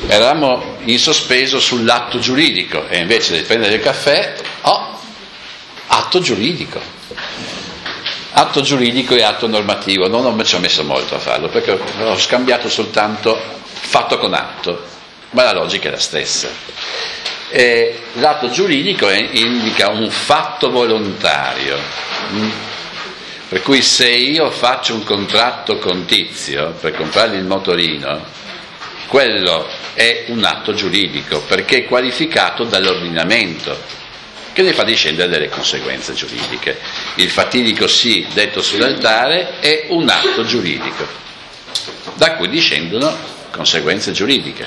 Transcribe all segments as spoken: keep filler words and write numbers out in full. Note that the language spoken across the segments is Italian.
eravamo in sospeso sull'atto giuridico e invece di prendere il caffè, oh, atto giuridico. Atto giuridico e atto normativo, non ci ho messo molto a farlo perché ho scambiato soltanto fatto con atto, ma la logica è la stessa. E l'atto giuridico è, indica un fatto volontario, per cui se io faccio un contratto con Tizio per comprargli il motorino, quello è un atto giuridico perché è qualificato dall'ordinamento, che ne fa discendere delle conseguenze giuridiche. Il fatidico sì detto sull'altare è un atto giuridico, da cui discendono conseguenze giuridiche.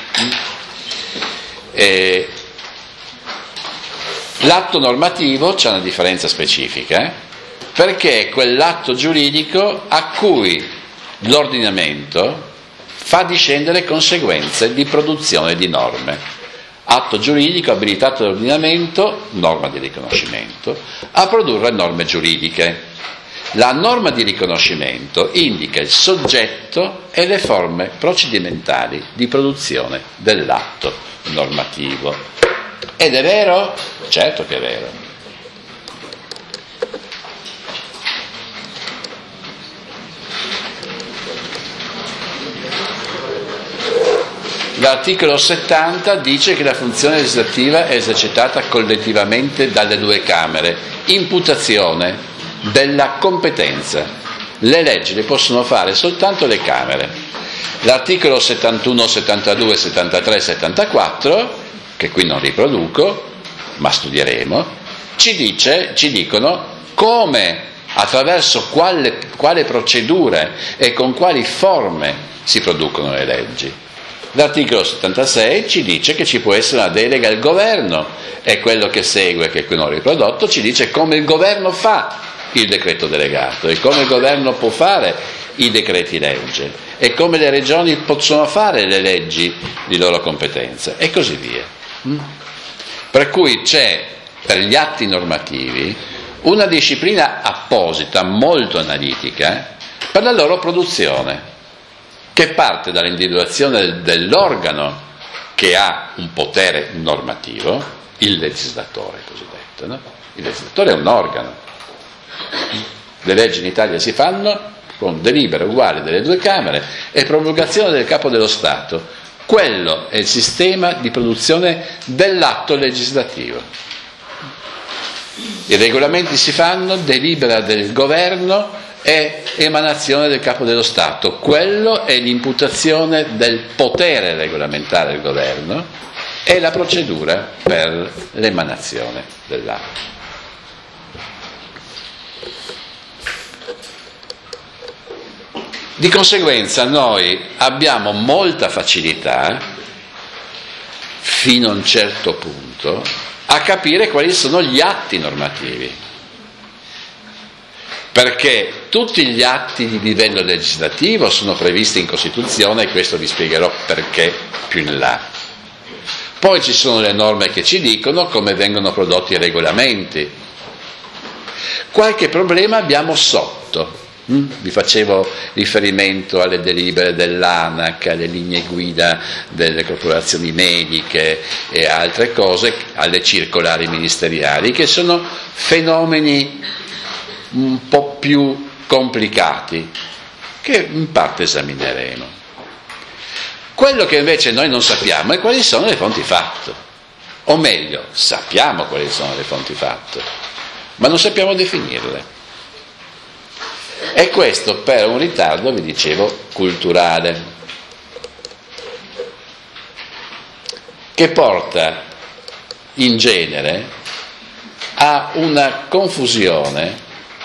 E l'atto normativo c'è una differenza specifica, eh? Perché è quell'atto giuridico a cui l'ordinamento fa discendere conseguenze di produzione di norme. Atto giuridico abilitato dall'ordinamento, norma di riconoscimento, a produrre norme giuridiche. La norma di riconoscimento indica il soggetto e le forme procedimentali di produzione dell'atto normativo. Ed è vero? Certo che è vero. L'articolo settanta dice che la funzione legislativa è esercitata collettivamente dalle due Camere, imputazione della competenza. Le leggi le possono fare soltanto le Camere. L'articolo settantuno, settantadue, settantatré e settantaquattro, che qui non riproduco, ma studieremo, ci dice, ci dicono come, attraverso quale, quale procedure e con quali forme si producono le leggi. L'articolo settantasei ci dice che ci può essere una delega al governo e quello che segue, che qui non ho riprodotto, ci dice come il governo fa il decreto delegato e come il governo può fare i decreti legge e come le regioni possono fare le leggi di loro competenza e così via. Per cui c'è per gli atti normativi una disciplina apposita, molto analitica, per la loro produzione, che parte dall'individuazione dell'organo che ha un potere normativo, il legislatore cosiddetto, no? Il legislatore è un organo. Le leggi in Italia si fanno con delibere uguali delle due Camere e promulgazione del Capo dello Stato. Quello è il sistema di produzione dell'atto legislativo. I regolamenti si fanno, delibera del governo e emanazione del Capo dello Stato. Quello è l'imputazione del potere regolamentare del governo e la procedura per l'emanazione dell'atto. Di conseguenza noi abbiamo molta facilità, fino a un certo punto, a capire quali sono gli atti normativi. Perché tutti gli atti di livello legislativo sono previsti in Costituzione e questo vi spiegherò perché più in là. Poi ci sono le norme che ci dicono come vengono prodotti i regolamenti. Qualche problema abbiamo sotto. Vi facevo riferimento alle delibere dell'ANAC, alle linee guida delle corporazioni mediche e altre cose, alle circolari ministeriali, che sono fenomeni un po' più complicati, che in parte esamineremo. Quello che invece noi non sappiamo è quali sono le fonti fatto, o meglio, sappiamo quali sono le fonti fatto, ma non sappiamo definirle. E questo per un ritardo, vi dicevo, culturale, che porta in genere a una confusione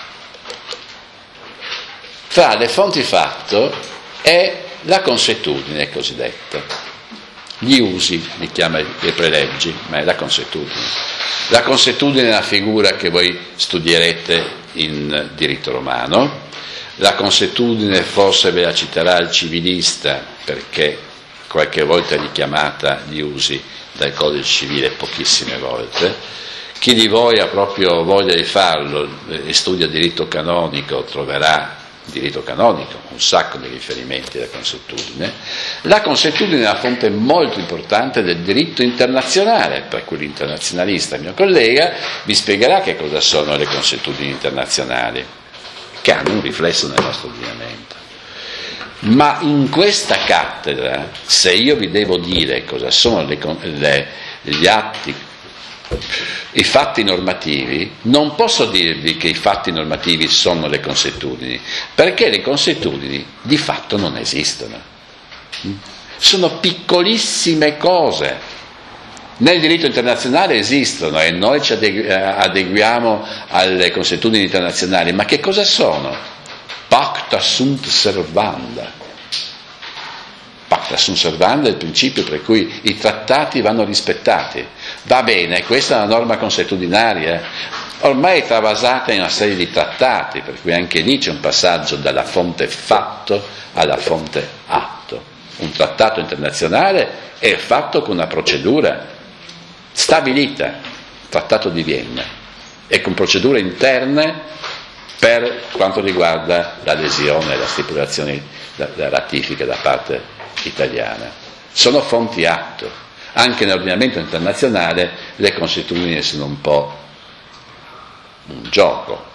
tra le fonti fatto e la consuetudine cosiddetta. Gli usi, li chiama le preleggi, ma è la consuetudine. La consuetudine è una figura che voi studierete in diritto romano. La consuetudine forse ve la citerà il civilista, perché qualche volta è richiamata gli usi dal codice civile, pochissime volte. Chi di voi ha proprio voglia di farlo e studia diritto canonico troverà diritto canonico, un sacco di riferimenti alla consuetudine. La consuetudine è una fonte molto importante del diritto internazionale, per cui l'internazionalista, mio collega, vi spiegherà che cosa sono le consuetudini internazionali, che hanno un riflesso nel nostro ordinamento. Ma in questa cattedra, se io vi devo dire cosa sono le, le, gli atti, i fatti normativi, non posso dirvi che i fatti normativi sono le consuetudini, perché le consuetudini di fatto non esistono. Sono piccolissime cose. Nel diritto internazionale esistono e noi ci adeguiamo alle consuetudini internazionali, ma che cosa sono? Pacta sunt servanda. Pacta sunt servanda è il principio per cui i trattati vanno rispettati. Va bene, questa è una norma consuetudinaria, ormai è travasata in una serie di trattati, per cui anche lì c'è un passaggio dalla fonte fatto alla fonte atto. Un trattato internazionale è fatto con una procedura stabilita, Trattato di Vienna, e con procedure interne per quanto riguarda l'adesione, la stipulazione, la, la ratifica da parte italiana. Sono fonti atto. Anche nell'ordinamento internazionale le consuetudini sono un po' un gioco.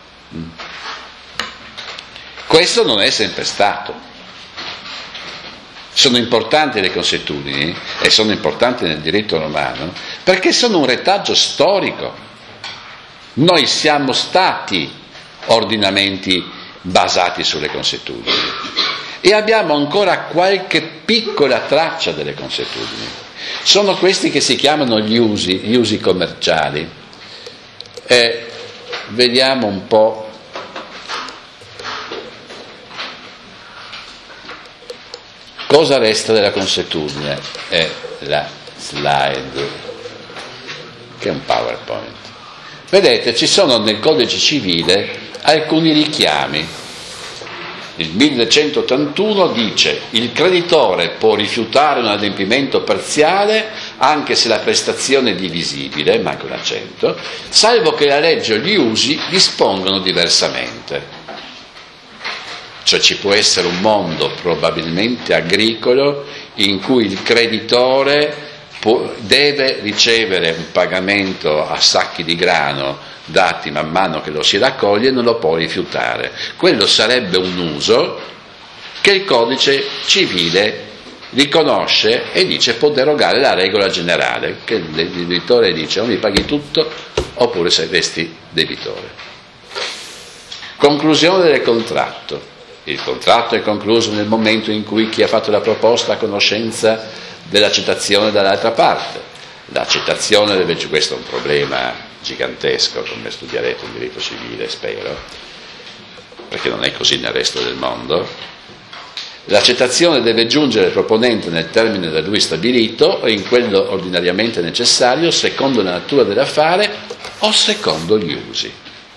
Questo non è sempre stato. Sono importanti le consuetudini e sono importanti nel diritto romano perché sono un retaggio storico. Noi siamo stati ordinamenti basati sulle consuetudini e abbiamo ancora qualche piccola traccia delle consuetudini. Sono questi che si chiamano gli usi, gli usi commerciali. E vediamo un po' cosa resta della consuetudine. È la slide, che è un PowerPoint. Vedete, ci sono nel codice civile alcuni richiami. Il millecentottantuno dice: il creditore può rifiutare un adempimento parziale anche se la prestazione è divisibile, manca un accento, salvo che la legge o gli usi dispongono diversamente. Cioè ci può essere un mondo probabilmente agricolo in cui il creditore può, deve ricevere un pagamento a sacchi di grano dati man mano che lo si raccoglie e non lo può rifiutare. Quello sarebbe un uso che il codice civile riconosce e dice può derogare la regola generale, che il debitore dice o mi paghi tutto oppure sei resti debitore. Conclusione del contratto. Il contratto è concluso nel momento in cui chi ha fatto la proposta ha conoscenza dell'accettazione dall'altra parte. L'accettazione deve, questo è un problema gigantesco, come studierete in diritto civile, spero, perché non è così nel resto del mondo. L'accettazione deve giungere al proponente nel termine da lui stabilito o in quello ordinariamente necessario, secondo la natura dell'affare o secondo gli usi,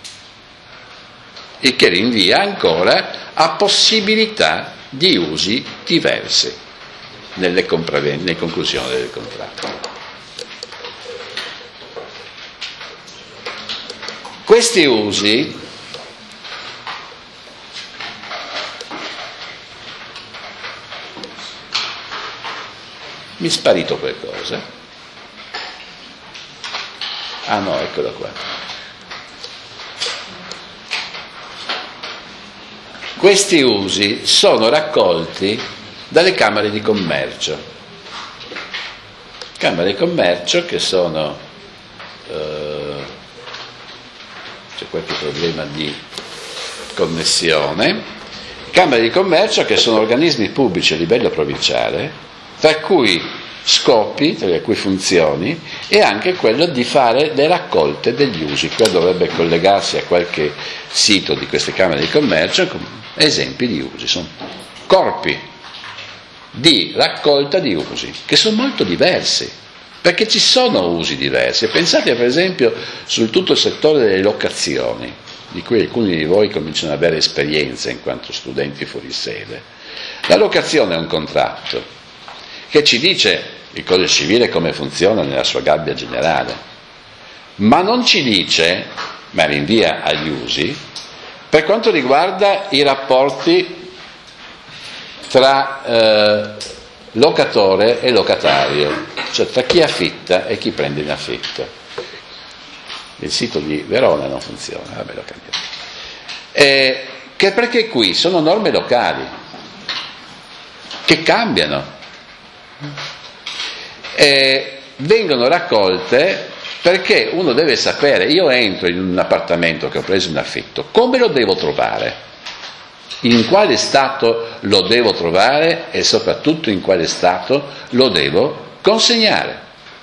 il che rinvia ancora a possibilità di usi diversi nelle, nelle conclusioni del contratto. Questi usi mi è sparito qualcosa. Ah no, eccolo qua. Questi usi sono raccolti dalle camere di commercio. Camere di commercio che sono eh, c'è qualche problema di connessione. Camere di commercio che sono organismi pubblici a livello provinciale, tra cui scopi, tra le cui funzioni è anche quello di fare le raccolte degli usi. Qua dovrebbe collegarsi a qualche sito di queste camere di commercio con esempi di usi. Sono corpi di raccolta di usi che sono molto diversi, perché ci sono usi diversi. Pensate per esempio su tutto il settore delle locazioni, di cui alcuni di voi cominciano ad avere esperienza in quanto studenti fuori sede. La locazione è un contratto che ci dice il codice civile come funziona nella sua gabbia generale, ma non ci dice, ma rinvia agli usi, Per quanto riguarda i rapporti tra eh, locatore e locatario, cioè tra chi affitta e chi prende in affitto. Il sito di Verona non funziona, vabbè, l'ho cambiato. Eh, che perché qui sono norme locali che cambiano, eh, vengono raccolte perché uno deve sapere, io entro in un appartamento che ho preso in affitto, come lo devo trovare? In quale stato lo devo trovare e soprattutto in quale stato lo devo consegnare?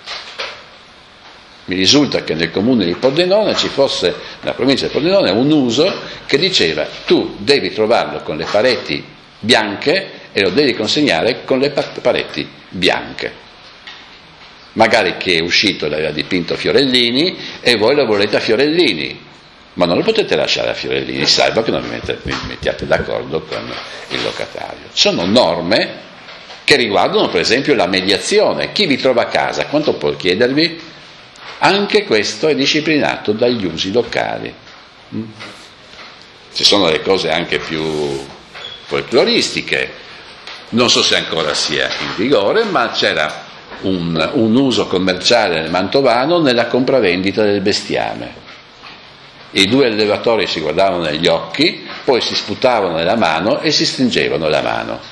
Mi risulta che nel comune di Pordenone ci fosse, nella provincia di Pordenone, un uso che diceva tu devi trovarlo con le pareti bianche e lo devi consegnare con le pareti bianche. Magari chi è uscito l'aveva dipinto Fiorellini e voi lo volete a Fiorellini, ma non lo potete lasciare a Fiorellini, salvo che non vi mettiate d'accordo con il locatario. Sono norme che riguardano per esempio la mediazione. Chi vi trova a casa, quanto può chiedervi? Anche questo è disciplinato dagli usi locali. Ci sono le cose anche più folcloristiche, non so se ancora sia in vigore, ma c'era un, un uso commerciale nel Mantovano nella compravendita del bestiame. I due allevatori si guardavano negli occhi, poi si sputavano nella mano e si stringevano la mano.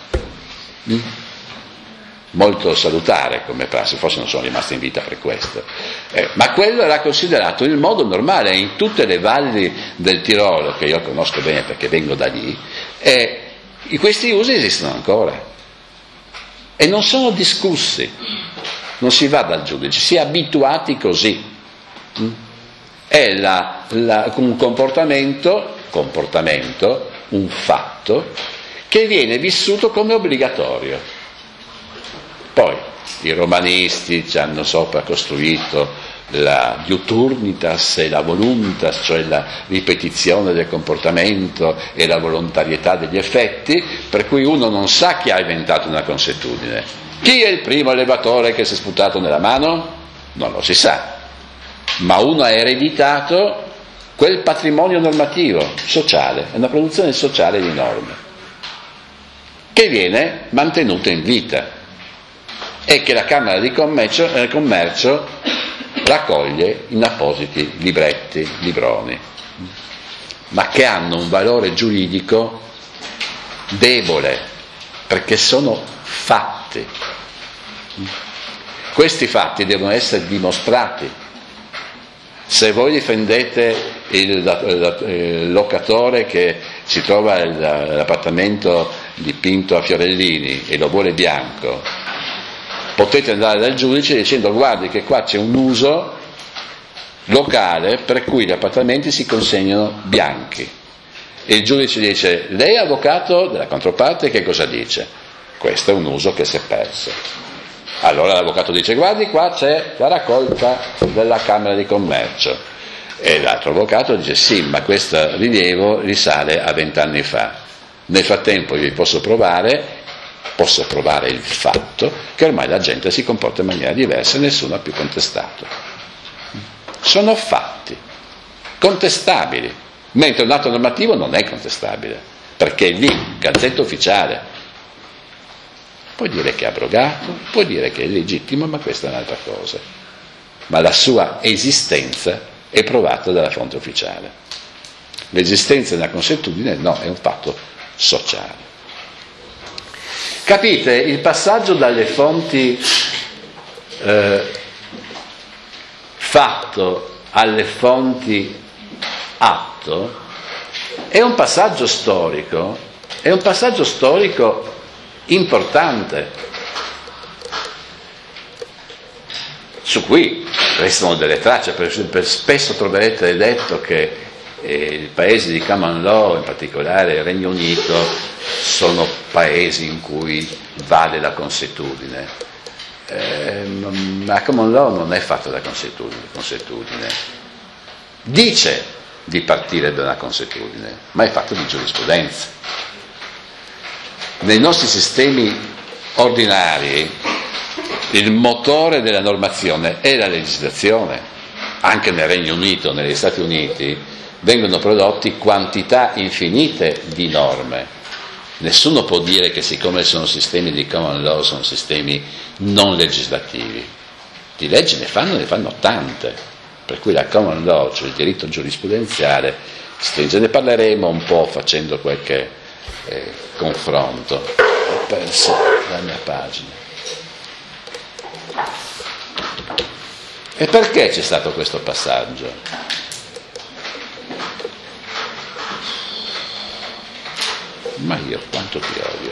Molto salutare come prassi, forse non sono rimasti in vita per questo. Eh, ma quello era considerato il modo normale in tutte le valli del Tirolo, che io conosco bene perché vengo da lì, e questi usi esistono ancora e non sono discussi, non si va dal giudice, si è abituati così. È la, la, un comportamento, comportamento, un fatto che viene vissuto come obbligatorio. Poi i romanisti ci hanno sopra costruito la diuturnitas e la voluntas, cioè la ripetizione del comportamento e la volontarietà degli effetti, per cui uno non sa chi ha inventato una consuetudine. Chi è il primo allevatore che si è sputato nella mano? Non lo si sa, ma uno ha ereditato quel patrimonio normativo sociale, è una produzione sociale di norme che viene mantenuta in vita e che la Camera di Commercio, eh, commercio raccoglie in appositi libretti, libroni, ma che hanno un valore giuridico debole, perché sono fatti. Questi fatti devono essere dimostrati. Se voi difendete il, il locatore che si trova l'appartamento dipinto a Fiorellini e lo vuole bianco, potete andare dal giudice dicendo guardi che qua c'è un uso locale per cui gli appartamenti si consegnano bianchi, e il giudice dice lei avvocato della controparte che cosa dice? Questo è un uso che si è perso. Allora l'avvocato dice guardi qua c'è la raccolta della Camera di Commercio, e l'altro avvocato dice sì, ma questo rilievo risale a vent'anni fa, nel frattempo io vi posso provare posso provare il fatto che ormai la gente si comporta in maniera diversa e nessuno ha più contestato. Sono fatti contestabili, mentre un atto normativo non è contestabile, perché è lì, Gazzetta Ufficiale. Puoi dire che è abrogato, puoi dire che è legittimo, ma questa è un'altra cosa. Ma la sua esistenza è provata dalla fonte ufficiale. L'esistenza della consuetudine no, è un fatto sociale. Capite? Il passaggio dalle fonti eh, fatto alle fonti atto è un passaggio storico, è un passaggio storico importante, su cui restano delle tracce. Per, per spesso troverete detto che eh, i paesi di common law, in particolare il Regno Unito, sono paesi in cui vale la consuetudine. Eh, ma common law non è fatto da consuetudine, consuetudine dice di partire da una consuetudine, ma è fatto di giurisprudenza. Nei nostri sistemi ordinari il motore della normazione è la legislazione. Anche nel Regno Unito, negli Stati Uniti, vengono prodotti quantità infinite di norme. Nessuno può dire che siccome sono sistemi di common law sono sistemi non legislativi. Di leggi ne fanno, ne fanno tante, per cui la common law, cioè il diritto giurisprudenziale, stringe. Ne parleremo un po' facendo qualche eh, confronto. Ho perso la mia pagina. E perché c'è stato questo passaggio? Ma io quanto ti odio.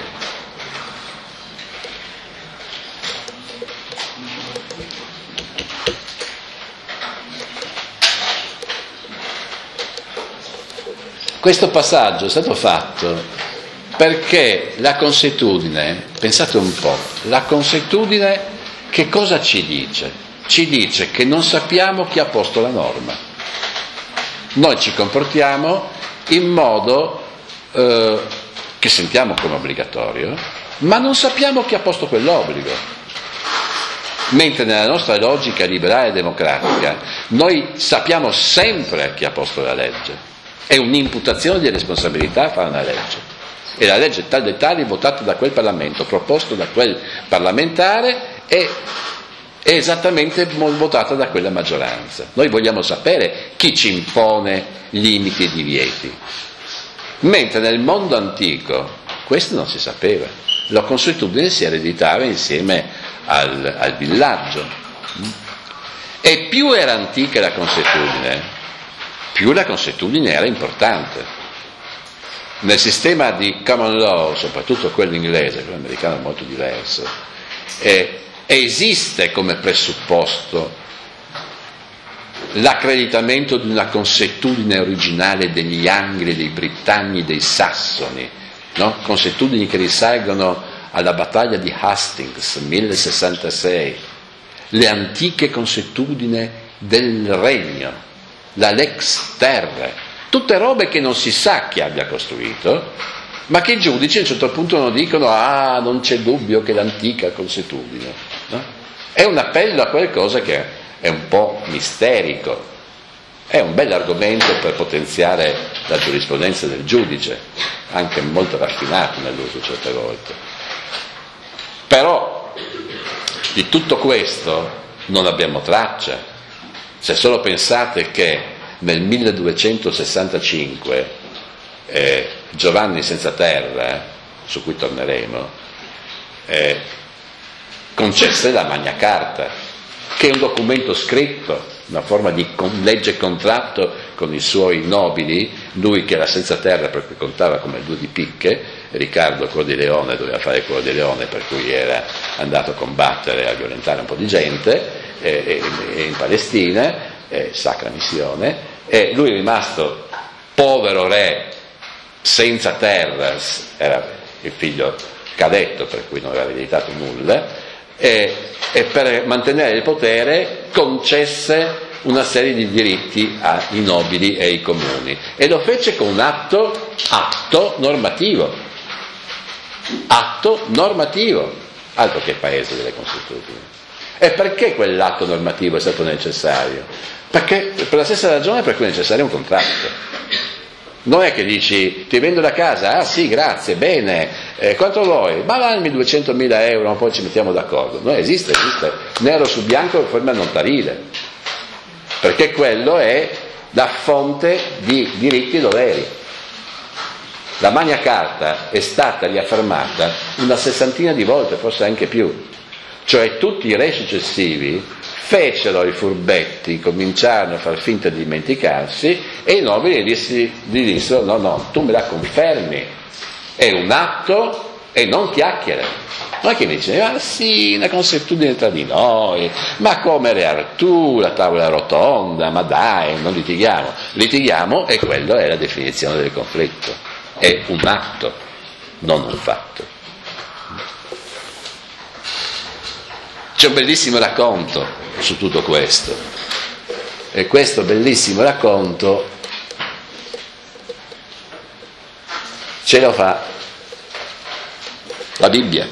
Questo passaggio è stato fatto perché la consuetudine, pensate un po', la consuetudine che cosa ci dice? Ci dice che non sappiamo chi ha posto la norma. Noi ci comportiamo in modo eh, che sentiamo come obbligatorio, ma non sappiamo chi ha posto quell'obbligo. Mentre nella nostra logica liberale e democratica noi sappiamo sempre chi ha posto la legge. È un'imputazione di responsabilità fare una legge. E la legge tal dei tali votata da quel Parlamento, proposto da quel parlamentare, è, è esattamente votata da quella maggioranza. Noi vogliamo sapere chi ci impone limiti e divieti. Mentre nel mondo antico questo non si sapeva, la consuetudine si ereditava insieme al, al villaggio, e più era antica la consuetudine, più la consuetudine era importante. Nel sistema di common law, soprattutto quello inglese, quello americano è molto diverso, eh, esiste come presupposto l'accreditamento di una consuetudine originale degli Angli, dei Britanni, dei Sassoni, no? Consuetudini che risalgono alla battaglia di Hastings, mille sessantasei, le antiche consuetudini del regno, la lex terrae, tutte robe che non si sa chi abbia costruito, ma che i giudici a un certo punto non dicono ah, non c'è dubbio che l'antica consuetudine, no? È un appello a qualcosa che è un po' misterico, è un bel argomento per potenziare la giurisprudenza del giudice, anche molto raffinato nell'uso certe volte. Però di tutto questo non abbiamo traccia. Se solo pensate che nel milleduecentosessantacinque eh, Giovanni Senza Terra, su cui torneremo, eh, concesse la Magna Carta, che è un documento scritto, una forma di legge contratto con i suoi nobili, lui che era senza terra per cui contava come due di picche, Riccardo Cuor di Leone doveva fare Cuor di Leone per cui era andato a combattere e a violentare un po' di gente eh, eh, in Palestina, eh, sacra missione, e lui è rimasto povero re senza terra, era il figlio cadetto per cui non aveva ereditato nulla, E, e per mantenere il potere concesse una serie di diritti ai nobili e ai comuni, e lo fece con un atto, atto normativo, atto normativo, altro che paese delle consuetudini. E perché quell'atto normativo è stato necessario? Perché per la stessa ragione per cui è necessario un contratto. Non è che dici, ti vendo la casa? Ah sì, grazie, bene, eh, quanto vuoi? Ma dammi duecentomila euro, ma poi ci mettiamo d'accordo. Non esiste, esiste, nero su bianco in forma notarile, perché quello è la fonte di diritti e doveri. La Magna Carta è stata riaffermata una sessantina di volte, forse anche più, cioè tutti i re successivi fecero i furbetti, cominciarono a far finta di dimenticarsi, e i nobili gli dissero no, no, tu me la confermi, è un atto e non chiacchiere. Non è che mi dice, ah sì, una consuetudine tra di noi, ma come Re Artù, la tavola rotonda, ma dai, non litighiamo. Litighiamo, e quella è la definizione del conflitto, è un atto, non un fatto. C'è un bellissimo racconto su tutto questo, e questo bellissimo racconto ce lo fa la Bibbia.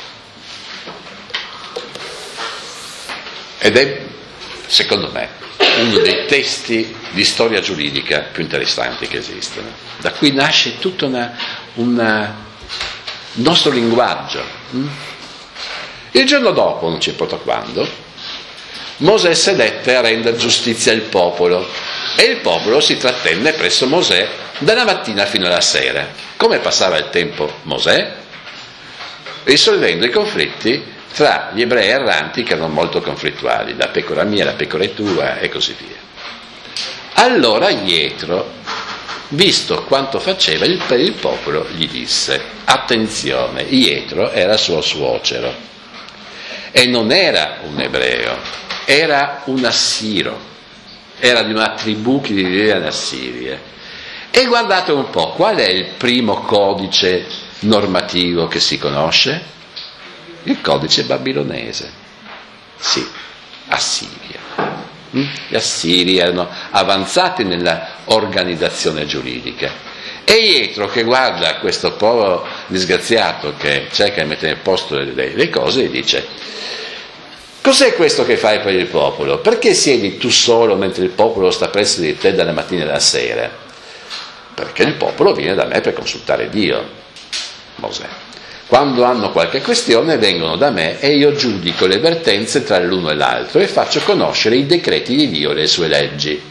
Ed è, secondo me, uno dei testi di storia giuridica più interessanti che esistono. Da qui nasce tutto una, una, il nostro linguaggio. Il giorno dopo, non ci importa quando, Mosè sedette a rendere giustizia al popolo e il popolo si trattenne presso Mosè dalla mattina fino alla sera. Come passava il tempo Mosè? Risolvendo i conflitti tra gli ebrei erranti, che erano molto conflittuali, la pecora mia, la pecora tua e così via. Allora Jetro, visto quanto faceva il, per il popolo, gli disse: attenzione, Jetro era suo suocero e non era un ebreo, era un assiro, era di una tribù che viveva in Assiria. E guardate un po', qual è il primo codice normativo che si conosce? Il codice babilonese. Sì, Assiria. Gli assiri erano avanzati nella organizzazione giuridica. E Jetro, che guarda questo povero disgraziato che cerca di mettere in posto le, le cose, gli dice: cos'è questo che fai per il popolo? Perché siedi tu solo mentre il popolo sta presso di te dalla mattina alla sera? Perché il popolo viene da me per consultare Dio, Mosè. Quando hanno qualche questione vengono da me e io giudico le vertenze tra l'uno e l'altro e faccio conoscere i decreti di Dio e le sue leggi.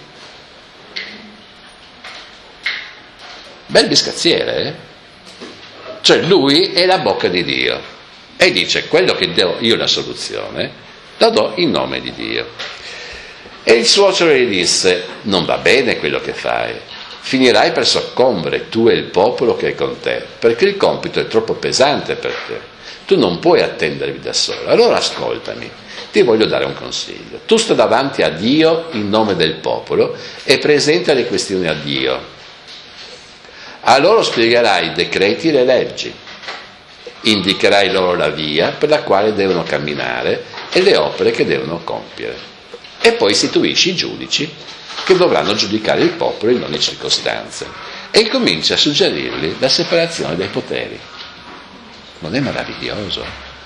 Bel biscazziere, eh? Cioè lui è la bocca di Dio e dice: quello che do io la soluzione la do in nome di Dio. E il suocero gli disse: non va bene quello che fai, finirai per soccombere tu e il popolo che è con te, perché il compito è troppo pesante per te, tu non puoi attendervi da solo. Allora ascoltami, ti voglio dare un consiglio: tu sta davanti a Dio in nome del popolo e presenta le questioni a Dio. A loro spiegherai i decreti e le leggi, indicherai loro la via per la quale devono camminare e le opere che devono compiere, e poi istituisci i giudici che dovranno giudicare il popolo in ogni circostanza, e comincia a suggerirgli la separazione dei poteri. Non è meraviglioso?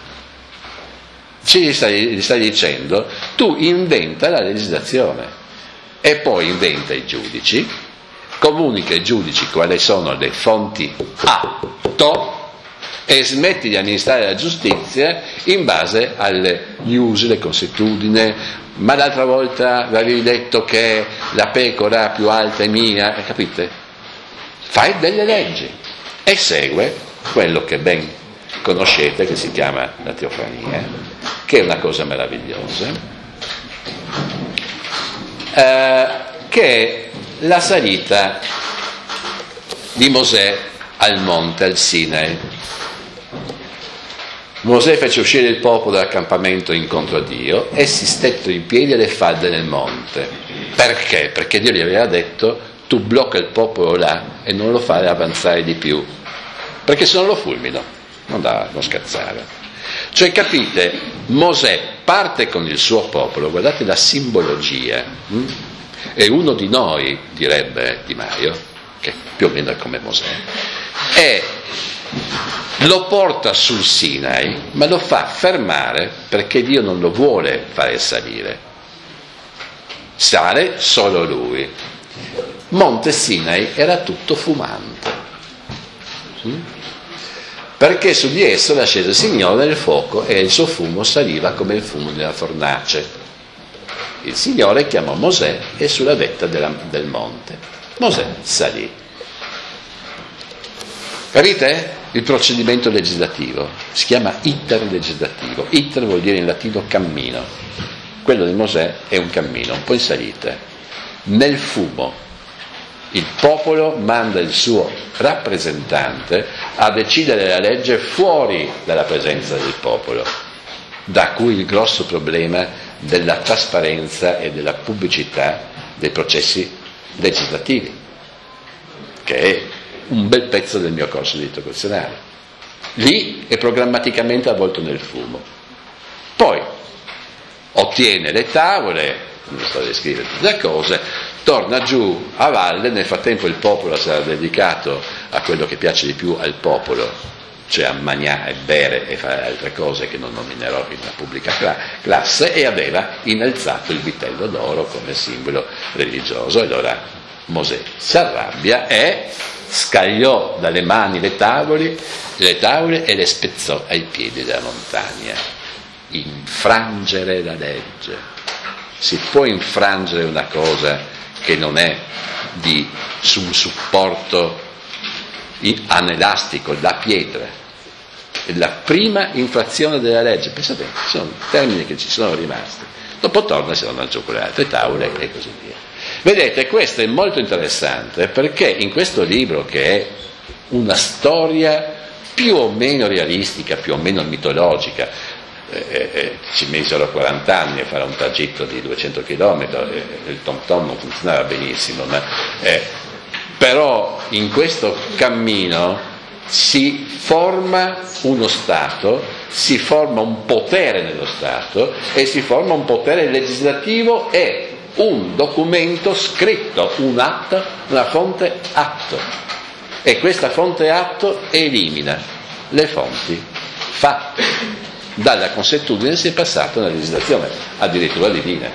Ci gli stai, gli stai dicendo: tu inventa la legislazione e poi inventa i giudici, comunica ai giudici quali sono le fonti atto e smetti di amministrare la giustizia in base alle usi, le consuetudini. Ma l'altra volta avevi detto che la pecora più alta è mia, capite? Fai delle leggi e segue quello che ben conoscete, che si chiama la teofania, che è una cosa meravigliosa, eh, che è la salita di Mosè al monte, al Sinai. Mosè fece uscire il popolo dall'accampamento incontro a Dio e si stettero in piedi alle falde del monte. Perché? Perché Dio gli aveva detto: tu blocca il popolo là e non lo fai avanzare di più, perché se no lo fulmino. Non da non scherzare. Cioè, capite, Mosè parte con il suo popolo, guardate la simbologia, hm? E uno di noi, direbbe Di Maio, che più o meno è come Mosè, e lo porta sul Sinai, ma lo fa fermare perché Dio non lo vuole fare salire. Sale solo lui. Monte Sinai era tutto fumante, hm? Perché su di esso era sceso il Signore nel fuoco e il suo fumo saliva come il fumo della fornace. Il Signore chiamò Mosè e sulla vetta della, del monte Mosè salì. Capite? Il procedimento legislativo si chiama iter legislativo. Iter vuol dire in latino cammino. Quello di Mosè è un cammino, un po' in salita. Nel fumo il popolo manda il suo rappresentante a decidere la legge fuori dalla presenza del popolo, da cui il grosso problema della trasparenza e della pubblicità dei processi legislativi, che è un bel pezzo del mio corso di diritto costituzionale. Lì è programmaticamente avvolto nel fumo. Poi ottiene le tavole, non sto a descrivere tutte le cose, torna giù a valle. Nel frattempo il popolo sarà dedicato a quello che piace di più al popolo, cioè a mangiare, bere e fare altre cose che non nominerò in una pubblica classe, e aveva innalzato il vitello d'oro come simbolo religioso. E allora Mosè si arrabbia e scagliò dalle mani le tavole, le tavole e le spezzò ai piedi della montagna. Infrangere la legge. Si può infrangere una cosa che non è di, su un supporto anelastico, da pietra? È la prima infrazione della legge. Pensate, sono termini che ci sono rimasti. Dopo torna, si vanno a giocare altre tavole e così via. Vedete, questo è molto interessante, perché in questo libro, che è una storia più o meno realistica, più o meno mitologica, eh, eh, ci misero quaranta anni a fare un tragitto di duecento chilometri, eh, il tom tom non funzionava benissimo, ma, eh, però in questo cammino si forma uno Stato, si forma un potere nello Stato e si forma un potere legislativo e un documento scritto, un atto, una fonte atto, e questa fonte atto elimina le fonti fatte. Dalla consuetudine si è passato alla legislazione, addirittura divina.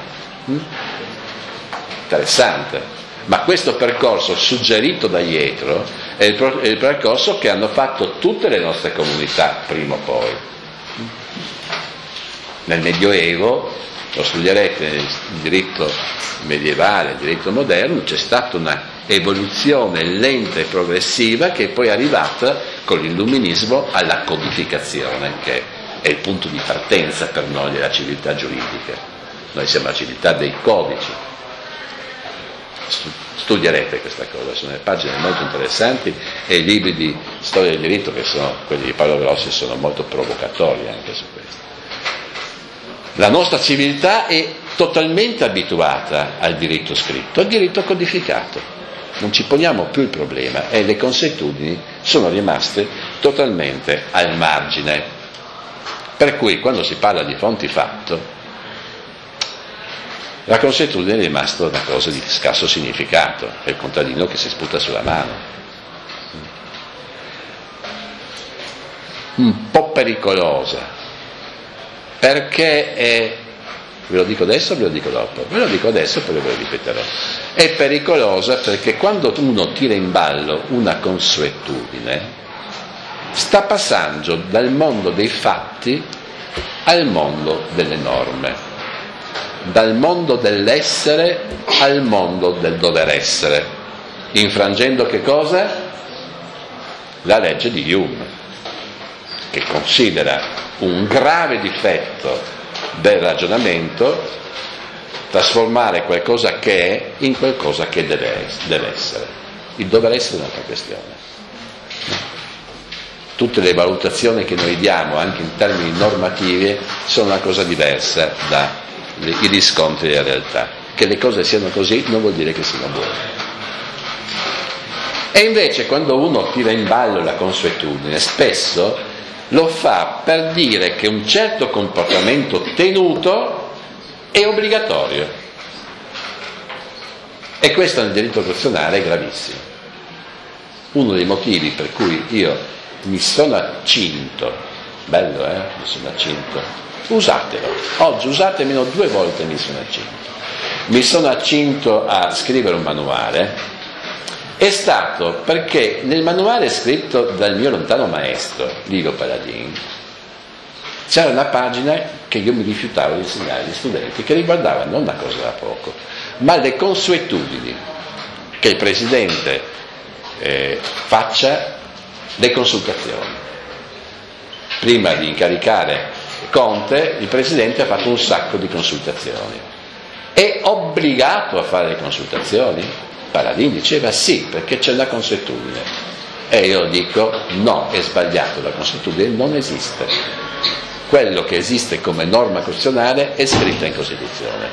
Interessante. Ma questo percorso suggerito da Jetro è il, pro- è il percorso che hanno fatto tutte le nostre comunità prima o poi. Nel Medioevo, lo studierete nel diritto medievale, nel diritto moderno, c'è stata una evoluzione lenta e progressiva che è poi arrivata con l'illuminismo alla codificazione, che è il punto di partenza per noi della civiltà giuridica. Noi siamo la civiltà dei codici. Studierete questa cosa, sono delle pagine molto interessanti, e i libri di storia del diritto, che sono quelli di Paolo Grossi, sono molto provocatori anche su questo. La nostra civiltà è totalmente abituata al diritto scritto, al diritto codificato. Non ci poniamo più il problema e le consuetudini sono rimaste totalmente al margine. Per cui quando si parla di fonti fatto, la consuetudine è rimasta una cosa di scarso significato, è il contadino che si sputa sulla mano. Un po' pericolosa, perché è, ve lo dico adesso o ve lo dico dopo? Ve lo dico adesso, poi ve lo ripeterò. È pericolosa perché quando uno tira in ballo una consuetudine, sta passando dal mondo dei fatti al mondo delle norme, dal mondo dell'essere al mondo del dover essere, infrangendo che cosa? La legge di Hume, che considera un grave difetto del ragionamento trasformare qualcosa che è in qualcosa che deve, deve essere. Il dover essere è un'altra questione. Tutte le valutazioni che noi diamo, anche in termini normativi, sono una cosa diversa da i riscontri della realtà. Che le cose siano così non vuol dire che siano buone. E invece quando uno tira in ballo la consuetudine, spesso lo fa per dire che un certo comportamento tenuto è obbligatorio, e questo nel diritto costituzionale è gravissimo. Uno dei motivi per cui io mi sono accinto, bello eh, mi sono accinto, usatelo, oggi usate almeno due volte mi sono accinto, mi sono accinto a scrivere un manuale, è stato perché nel manuale scritto dal mio lontano maestro, Ligo Paladin, c'era una pagina che io mi rifiutavo di insegnare agli studenti, che riguardava non una cosa da poco, ma le consuetudini che il presidente eh, faccia le consultazioni. Prima di incaricare Conte, il presidente ha fatto un sacco di consultazioni. È obbligato a fare le consultazioni? Paladin diceva sì, perché c'è la consuetudine. E io dico no, è sbagliato, la consuetudine non esiste. Quello che esiste come norma costituzionale è scritta in Costituzione.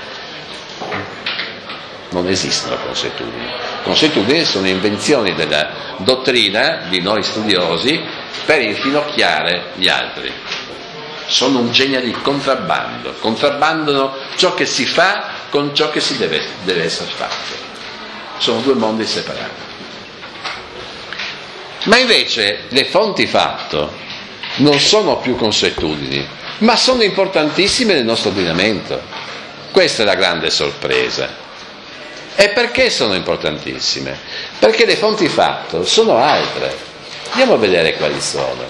Non esistono consuetudini. Consuetudini sono invenzioni della dottrina di noi studiosi per infinocchiare gli altri. Sono un genio di contrabbando, contrabbandano ciò che si fa con ciò che si deve, deve essere fatto. Sono due mondi separati. Ma invece le fonti fatto non sono più consuetudini, ma sono importantissime nel nostro ordinamento. Questa è la grande sorpresa. E perché sono importantissime? Perché le fonti fatto sono altre. Andiamo a vedere quali sono.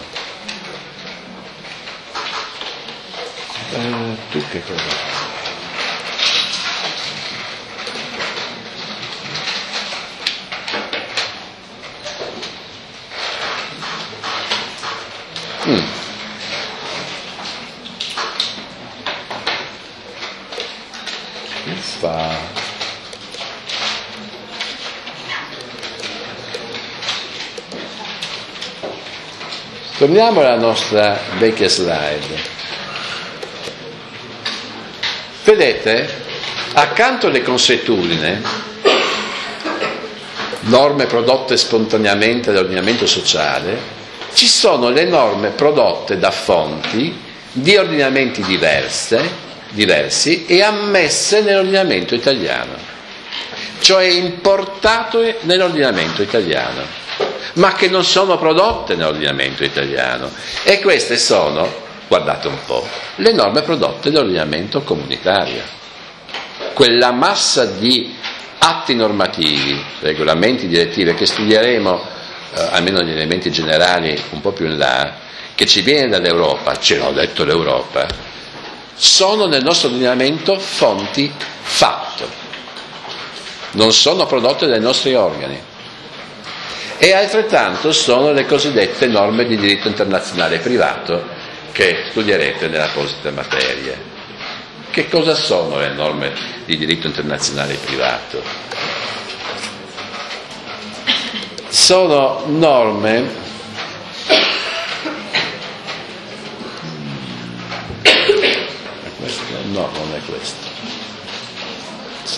Uh, tu che cosa? Mm. Fa. Torniamo alla nostra vecchia slide. Vedete, accanto alle consuetudini, norme prodotte spontaneamente dall'ordinamento sociale, ci sono le norme prodotte da fonti di ordinamenti diverse, diversi e ammesse nell'ordinamento italiano, cioè importato nell'ordinamento italiano, ma che non sono prodotte nell'ordinamento italiano. E queste sono, guardate un po', le norme prodotte dall'ordinamento comunitario. Quella massa di atti normativi, regolamenti, direttive che studieremo Uh, almeno negli elementi generali un po' più in là, che ci viene dall'Europa, ce l'ho detto l'Europa, sono nel nostro ordinamento fonti fatto, non sono prodotte dai nostri organi. E altrettanto sono le cosiddette norme di diritto internazionale privato che studierete nell'apposita materia. Che cosa sono le norme di diritto internazionale privato? Sono norme no, non è questo. Sì.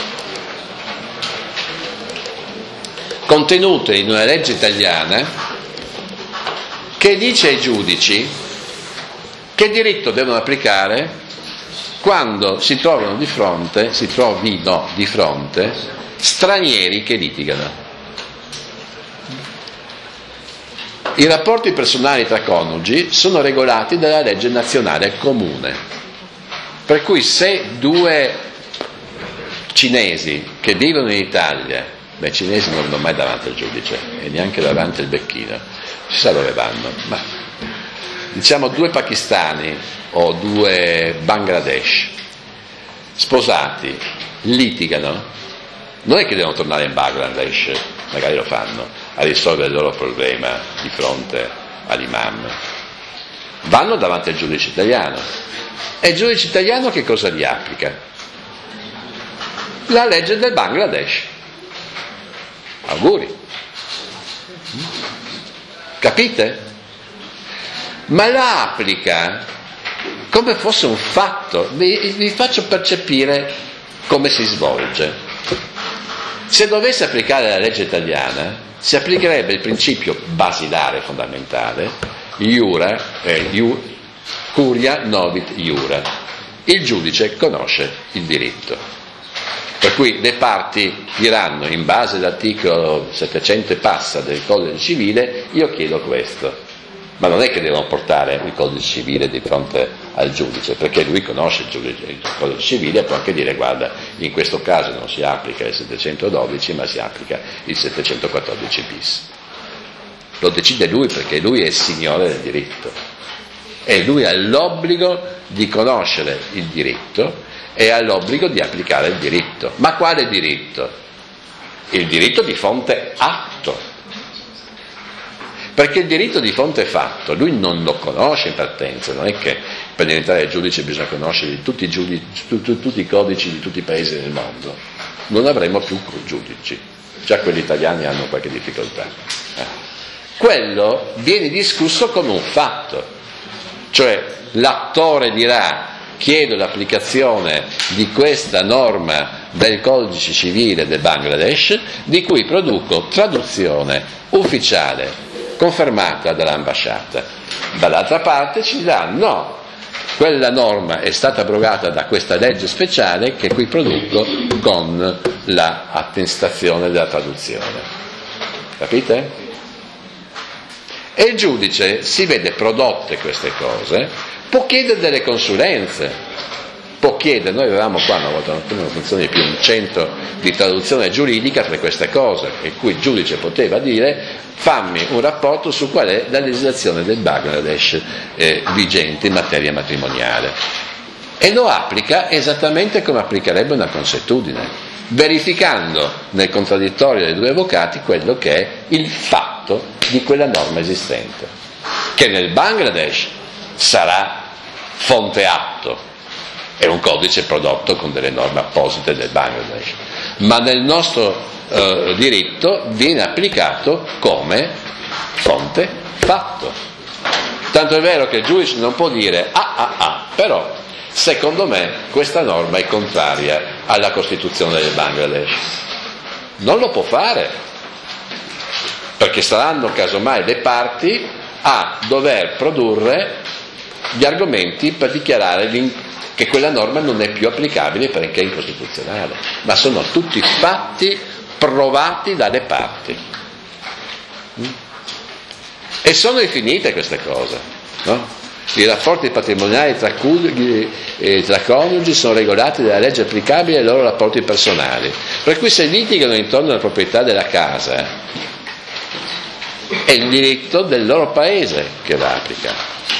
Contenute in una legge italiana che dice ai giudici che diritto devono applicare quando si trovano di fronte, si trovino di fronte stranieri che litigano. I rapporti personali tra coniugi sono regolati dalla legge nazionale comune, per cui se due cinesi che vivono in Italia, beh, i cinesi non vanno mai davanti al giudice e neanche davanti al becchino, si sa dove vanno, ma diciamo due pakistani o due Bangladesh sposati litigano, non è che devono tornare in Bangladesh, magari lo fanno, a risolvere il loro problema di fronte all'imam. Vanno davanti al giudice italiano. E il giudice italiano che cosa gli applica? La legge del Bangladesh. Auguri. Capite? Ma la applica come fosse un fatto. Vi, vi faccio percepire come si svolge. Se dovesse applicare la legge italiana, si applicherebbe il principio basilare fondamentale, iura, eh, iu, curia novit iura. Il giudice conosce il diritto. Per cui le parti diranno, in base all'articolo settecento e passa del Codice Civile, io chiedo questo. Ma non è che devono portare il Codice Civile di fronte al giudice, perché lui conosce il, giudice, il Codice Civile e può anche dire: guarda, in questo caso non si applica il settecentododici ma si applica il settecentoquattordici bis. Lo decide lui perché lui è il signore del diritto e lui ha l'obbligo di conoscere il diritto e ha l'obbligo di applicare il diritto. Ma quale diritto? Il diritto di fonte atto. Perché il diritto di fonte fatto lui non lo conosce in partenza, non è che per diventare giudice bisogna conoscere tutti i, giudici, tutti, tutti i codici di tutti i paesi del mondo. Non avremo più giudici, già quelli italiani hanno qualche difficoltà. Eh. Quello viene discusso come un fatto, cioè l'attore dirà: chiedo l'applicazione di questa norma del codice civile del Bangladesh, di cui produco traduzione ufficiale confermata dall'ambasciata. Dall'altra parte ci diranno: no, quella norma è stata abrogata da questa legge speciale che qui produco con l'attestazione della traduzione. Capite? E il giudice si vede prodotte queste cose, può chiedere delle consulenze, può chiedere, noi avevamo qua una volta, non funziona più, un centro di traduzione giuridica per queste cose, in cui il giudice poteva dire fammi un rapporto su qual è la legislazione del Bangladesh eh, vigente in materia matrimoniale. E lo applica esattamente come applicherebbe una consuetudine, verificando nel contraddittorio dei due avvocati quello che è il fatto di quella norma esistente, che nel Bangladesh sarà fonte atto, è un codice prodotto con delle norme apposite del Bangladesh, ma nel nostro eh, diritto viene applicato come fonte fatto. Tanto è vero che il giudice non può dire ah ah ah, però secondo me questa norma è contraria alla Costituzione del Bangladesh. Non lo può fare, perché saranno casomai le parti a dover produrre gli argomenti per dichiarare che quella norma non è più applicabile perché è incostituzionale, ma sono tutti fatti provati dalle parti. E sono infinite queste cose, no? I rapporti patrimoniali tra, tra coniugi sono regolati dalla legge applicabile ai loro rapporti personali, per cui se litigano intorno alla proprietà della casa è il diritto del loro paese che la applica.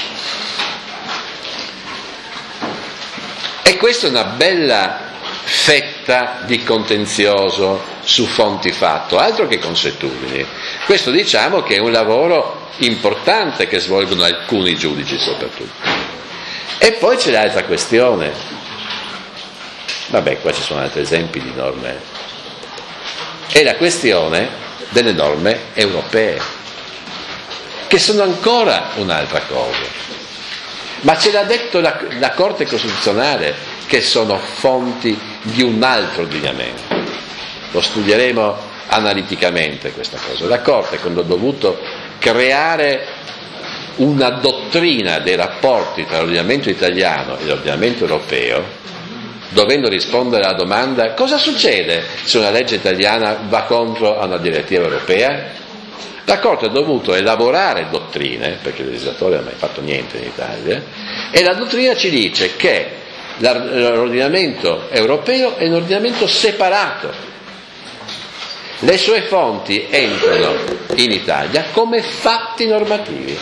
E questa è una bella fetta di contenzioso su fonti fatto, altro che consuetudini. Questo diciamo che è un lavoro importante che svolgono alcuni giudici soprattutto. E poi c'è l'altra questione, vabbè qua ci sono altri esempi di norme, è la questione delle norme europee, che sono ancora un'altra cosa. Ma ce l'ha detto la, la Corte Costituzionale che sono fonti di un altro ordinamento. Lo studieremo analiticamente questa cosa. La Corte, quando ha dovuto creare una dottrina dei rapporti tra l'ordinamento italiano e l'ordinamento europeo, dovendo rispondere alla domanda cosa succede se una legge italiana va contro a una direttiva europea, la Corte ha dovuto elaborare dottrine, perché il legislatore non ha mai fatto niente in Italia, e la dottrina ci dice che l'ordinamento europeo è un ordinamento separato. Le sue fonti entrano in Italia come fatti normativi,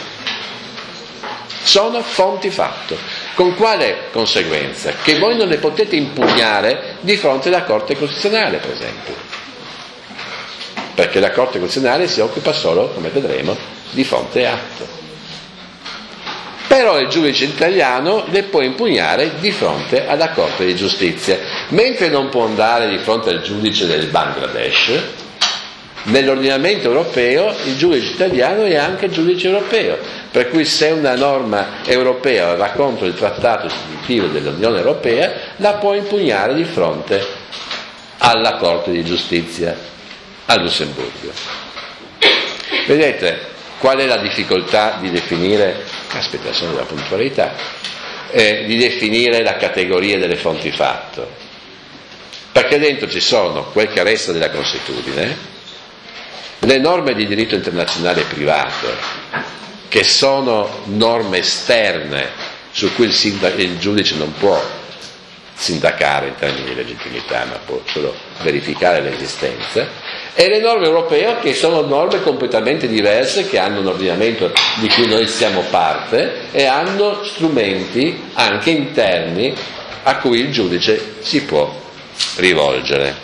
sono fonti fatto. Con quale conseguenza? Che voi non le potete impugnare di fronte alla Corte Costituzionale, per esempio, perché la Corte Costituzionale si occupa solo, come vedremo, di fonte atto. Però il giudice italiano le può impugnare di fronte alla Corte di Giustizia, mentre non può andare di fronte al giudice del Bangladesh. Nell'ordinamento europeo il giudice italiano è anche giudice europeo, per cui se una norma europea va contro il trattato istitutivo dell'Unione Europea, la può impugnare di fronte alla Corte di Giustizia a Lussemburgo. Vedete qual è la difficoltà di definire, aspetta, sono della puntualità, eh, di definire la categoria delle fonti fatto, perché dentro ci sono quel che resta della consuetudine, le norme di diritto internazionale privato, che sono norme esterne su cui il, sindac- il giudice non può sindacare in termini di legittimità, ma può solo verificare l'esistenza, e le norme europee, che sono norme completamente diverse, che hanno un ordinamento di cui noi siamo parte e hanno strumenti anche interni a cui il giudice si può rivolgere.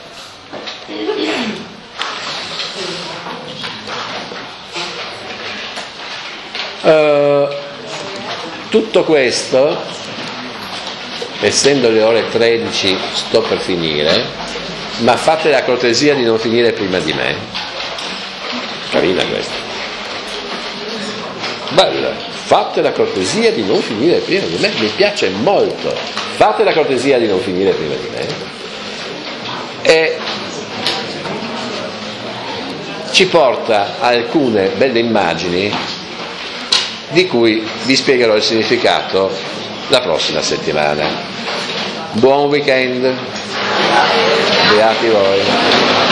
Uh, tutto questo, essendo le ore tredici, sto per finire, ma fate la cortesia di non finire prima di me. Carina questa. Bella. Fate la cortesia di non finire prima di me. Mi piace molto. Fate la cortesia di non finire prima di me. E ci porta a alcune belle immagini di cui vi spiegherò il significato la prossima settimana. Buon weekend, beati voi.